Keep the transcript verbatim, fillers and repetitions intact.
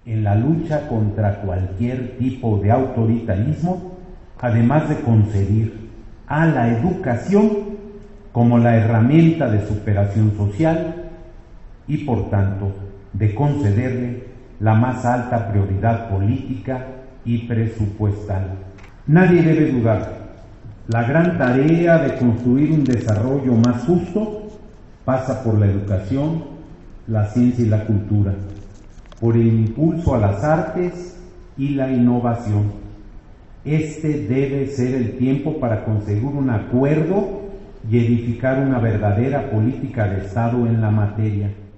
en la lucha contra cualquier tipo de autoritarismo, además de concebir a la educación como la herramienta de superación social y, por tanto, de concederle la más alta prioridad política y presupuestal. Nadie debe dudar, la gran tarea de construir un desarrollo más justo pasa por la educación, la ciencia y la cultura, por el impulso a las artes y la innovación. Este debe ser el tiempo para conseguir un acuerdo y edificar una verdadera política de Estado en la materia.